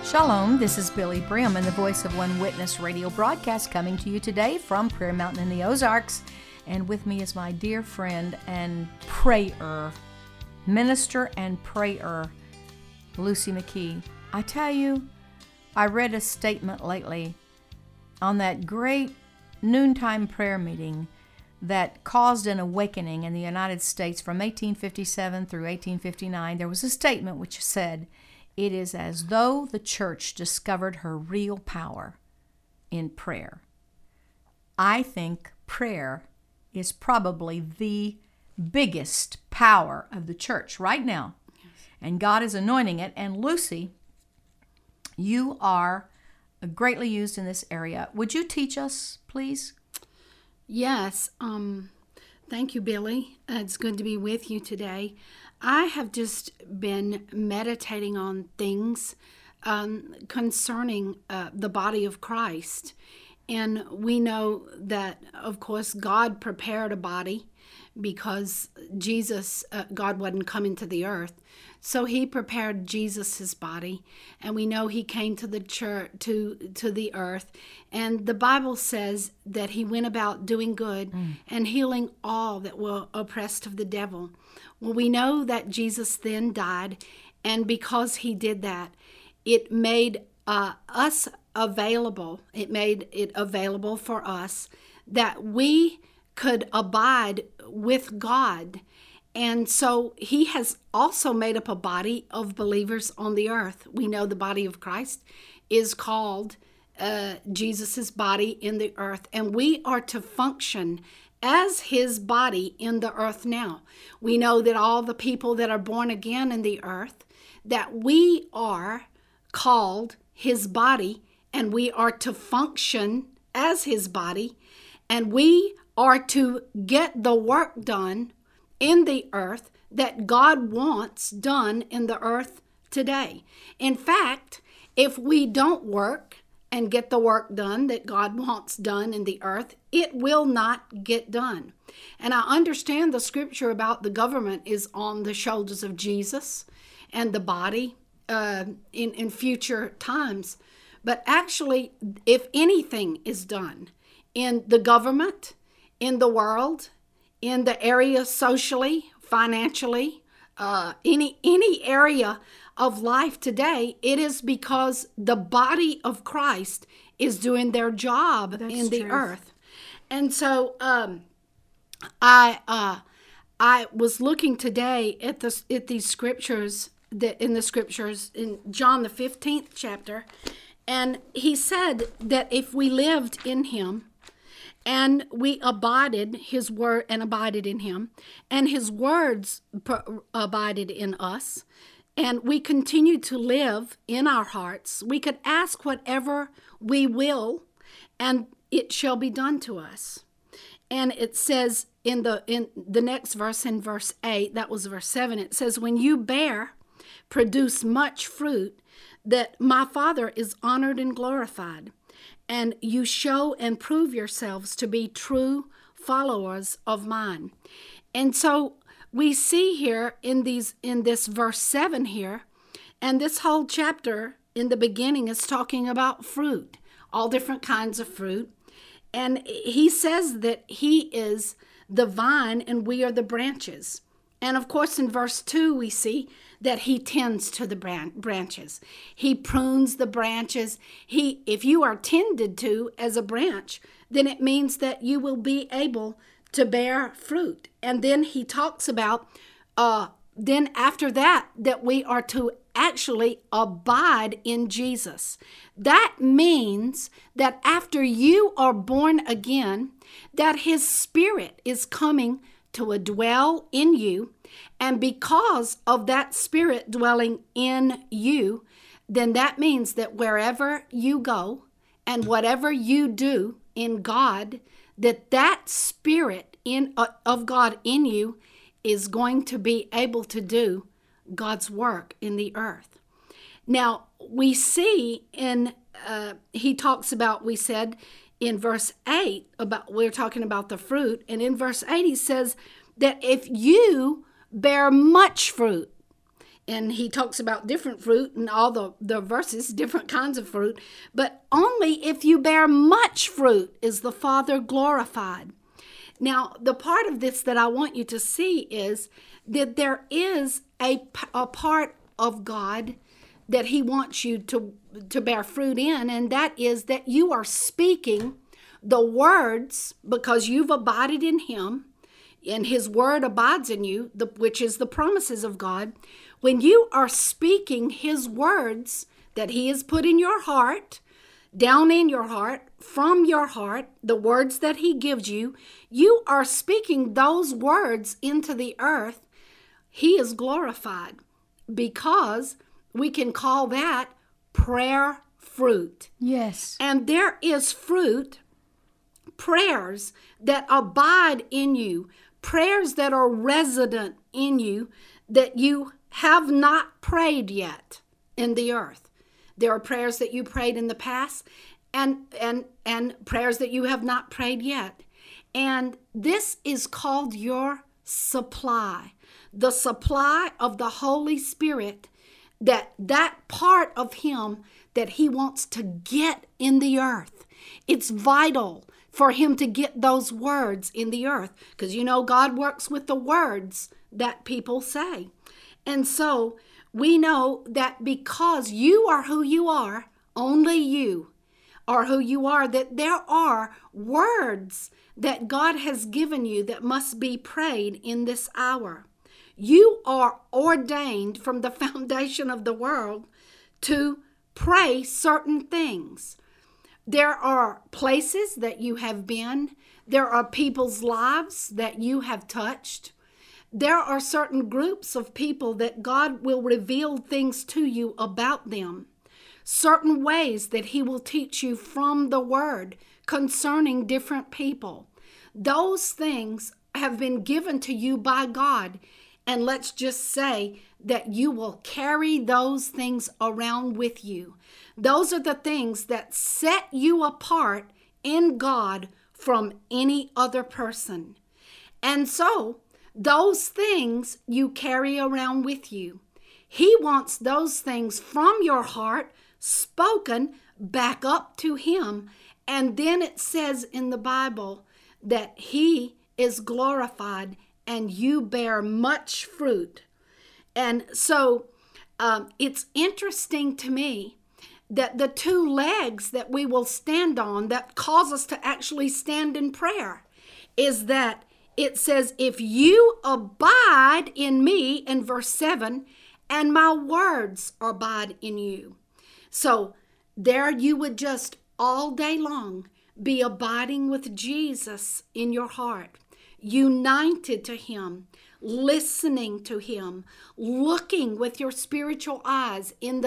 Shalom, this is Billy Brim and the Voice of One Witness radio broadcast coming to you today from Prayer Mountain in the Ozarks. And with me is my dear friend and prayer, minister and prayer, Lucy McKee. I tell you, I read a statement lately on that great noontime prayer meeting that caused an awakening in the United States from 1857 through 1859. There was a statement which said, "It is as though the church discovered her real power in prayer." I think prayer is probably the biggest power of the church right now. Yes. And God is anointing it. And Lucy, you are greatly used in this area. Would you teach us, please? Yes. Thank you, Billy. It's good to be with you today. I have just been meditating on things concerning the body of Christ. And we know that, of course, God prepared a body because God wasn't coming to the earth. So he prepared Jesus' body, and we know he came to the church, to the earth. And the Bible says that he went about doing good and healing all that were oppressed of the devil. Well, we know that Jesus then died, and because he did that, it made us available. It made it available for us that we could abide with God. And so he has also made up a body of believers on the earth. We know the body of Christ is called Jesus's body in the earth, and we are to function as his body in the earth now. We know that all the people that are born again in the earth, that we are called his body, and we are to function as his body, and we are to get the work done in the earth that God wants done in the earth today. In fact, if we don't work and get the work done that God wants done in the earth, it will not get done. And I understand the scripture about the government is on the shoulders of Jesus and the body in future times. But actually, if anything is done in the government, in the world, in the area socially, financially, any area of life today, it is because the body of Christ is doing their job in the earth. And so I was looking today at these scriptures, in John the 15th chapter, and he said that if we lived in him, and we abided his word and abided in him, and his words abided in us, and we continued to live in our hearts, we could ask whatever we will, and it shall be done to us. And it says in the next verse, in verse 8, that was verse 7, it says, "When you produce much fruit, that my Father is honored and glorified. And you show and prove yourselves to be true followers of mine." And so we see here in this verse 7 here, and this whole chapter in the beginning is talking about fruit, all different kinds of fruit. And he says that he is the vine and we are the branches. And of course, in verse 2, we see that he tends to the branches. He prunes the branches. If you are tended to as a branch, then it means that you will be able to bear fruit. And then he talks about, then after that we are to actually abide in Jesus. That means that after you are born again, that his Spirit is coming to dwell in you, and because of that Spirit dwelling in you, then that means that wherever you go and whatever you do in God, that Spirit of God in you is going to be able to do God's work in the earth. Now, we see he talks about, we said, in verse 8, we're talking about the fruit, and in verse 8 he says that if you bear much fruit, and he talks about different fruit and all the verses, different kinds of fruit. But only if you bear much fruit is the Father glorified. Now, the part of this that I want you to see is that there is a part of God that he wants you to bear fruit in, and that is that you are speaking the words because you've abided in him, and his word abides in you, which is the promises of God. When you are speaking his words that he has put in your heart, down in your heart, from your heart, the words that he gives you, you are speaking those words into the earth. He is glorified because we can call that prayer fruit. Yes. And there is fruit, prayers that abide in you, prayers that are resident in you that you have not prayed yet in the earth. There are prayers that you prayed in the past and prayers that you have not prayed yet. And this is called your supply, the supply of the Holy Spirit, that part of him that he wants to get in the earth. It's vital for him to get those words in the earth because God works with the words that people say. And so we know that because you are who you are, only you are who you are, that there are words that God has given you that must be prayed in this hour. You are ordained from the foundation of the world to pray certain things. There are places that you have been. There are people's lives that you have touched. There are certain groups of people that God will reveal things to you about them. Certain ways that he will teach you from the word concerning different people. Those things have been given to you by God. And let's just say that you will carry those things around with you. Those are the things that set you apart in God from any other person. And so those things you carry around with you. He wants those things from your heart spoken back up to him. And then it says in the Bible that he is glorified and you bear much fruit. And so it's interesting to me that the two legs that we will stand on that cause us to actually stand in prayer is that it says, if you abide in me, in verse 7, and my words abide in you. So there you would just all day long be abiding with Jesus in your heart, united to him, listening to him, looking with your spiritual eyes into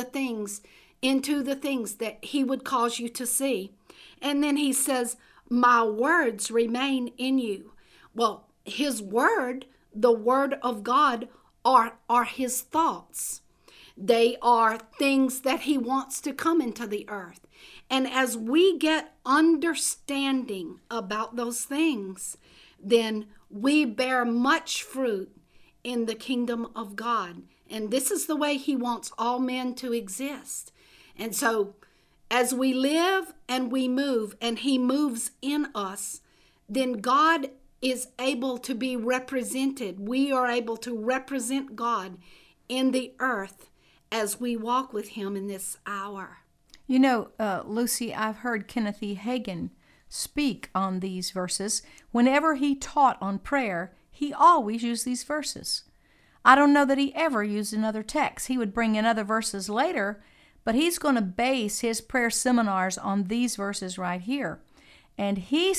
the things that he would cause you to see. And then he says, my words remain in you. Well, his word, the word of God, are his thoughts. They are things that he wants to come into the earth. And as we get understanding about those things, then we bear much fruit in the kingdom of God. And this is the way he wants all men to exist. And so as we live and we move and he moves in us, then God is able to be represented. We are able to represent God in the earth as we walk with him in this hour. You know, Lucy, I've heard Kenneth E. Hagin speak on these verses. Whenever he taught on prayer, he always used these verses. I don't know that he ever used another text. He would bring in other verses later, but he's going to base his prayer seminars on these verses right here. And he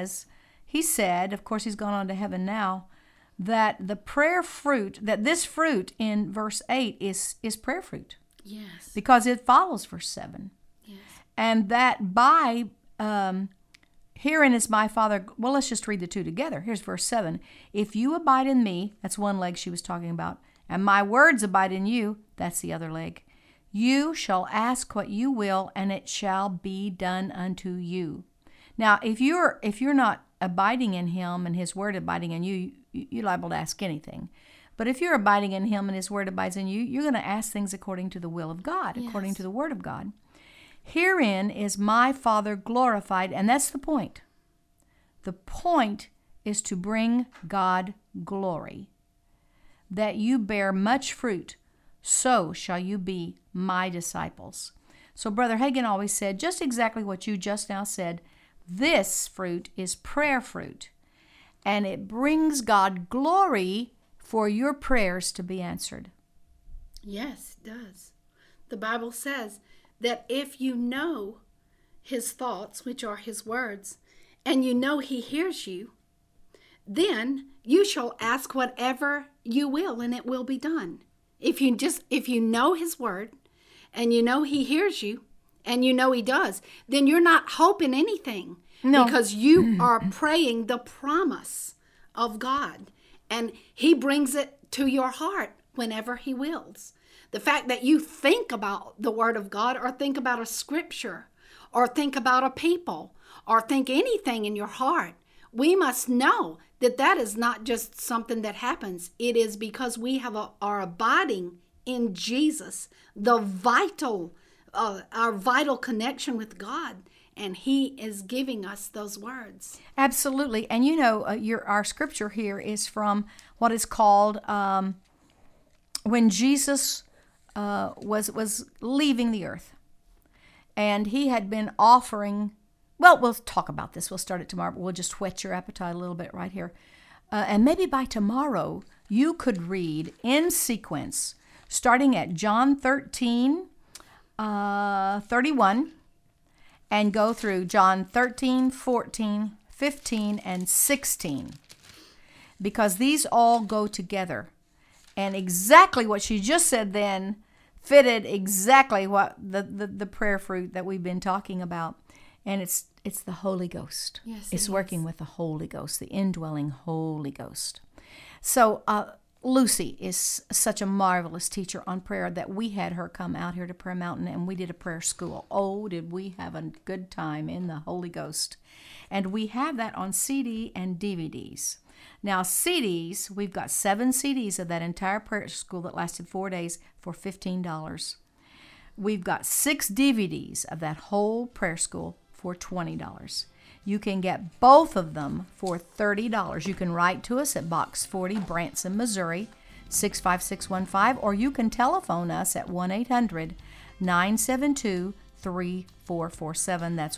said, of course he's gone on to heaven now, that the prayer fruit, that this fruit in verse 8 is prayer fruit. Yes. Because it follows verse 7. Yes. And that by herein is my Father. Well, let's just read the two together. Here's verse 7. If you abide in me, that's one leg she was talking about, and my words abide in you, that's the other leg, you shall ask what you will, and it shall be done unto you. Now, if you're not abiding in him and his word abiding in you, you're liable to ask anything. But if you're abiding in him and his word abides in you, you're going to ask things according to the will of God, according to the word of God. Herein is my Father glorified, and that's the point. The point is to bring God glory, that you bear much fruit, so shall you be my disciples. So Brother Hagin always said just exactly what you just now said. This fruit is prayer fruit, and it brings God glory for your prayers to be answered. Yes, it does. The Bible says that if you know his thoughts, which are his words, and you know he hears you, then you shall ask whatever you will, and it will be done. If you know his word, and you know he hears you, and you know he does, then you're not hoping anything. No. Because you are praying the promise of God, and he brings it to your heart whenever he wills. The fact that you think about the word of God, or think about a scripture, or think about a people, or think anything in your heart, we must know that that is not just something that happens. It is because we are abiding in Jesus, our vital connection with God, and he is giving us those words. Absolutely. And you know, our scripture here is from what is called when Jesus was leaving the earth, and he had been offering. Well, we'll talk about this. We'll start it tomorrow, but we'll just whet your appetite a little bit right here. And maybe by tomorrow, you could read in sequence, starting at John 13, 31, and go through John 13, 14, 15, and 16. Because these all go together. And exactly what she just said then fitted exactly what the prayer fruit that we've been talking about. And it's the Holy Ghost. Yes, it's working with the Holy Ghost, the indwelling Holy Ghost. So Lucy is such a marvelous teacher on prayer that we had her come out here to Prayer Mountain, and we did a prayer school. Oh, did we have a good time in the Holy Ghost. And we have that on CD and DVDs. Now, CDs, we've got 7 CDs of that entire prayer school that lasted 4 days for $15. We've got 6 DVDs of that whole prayer school for $20. You can get both of them for $30. You can write to us at Box 40, Branson, Missouri, 65615, or you can telephone us at 1-800-972-3447. That's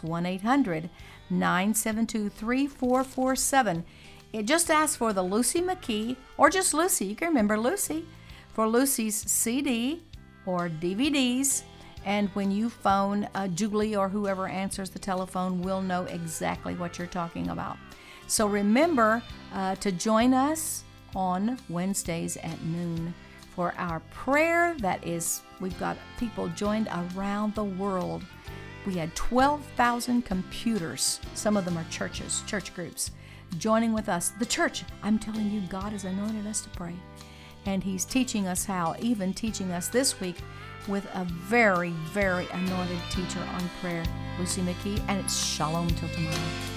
1-800-972-3447. It just asks for the Lucy McKee, or just Lucy. You can remember Lucy, for Lucy's CD or DVDs. And when you phone Julie or whoever answers the telephone, we'll know exactly what you're talking about. So remember to join us on Wednesdays at noon for our prayer. We've got people joined around the world. We had 12,000 computers. Some of them are churches, church groups, joining with us. The church, I'm telling you, God has anointed us to pray. And he's teaching us how, even teaching us this week with a very, very anointed teacher on prayer, Lucy McKee. And it's shalom till tomorrow.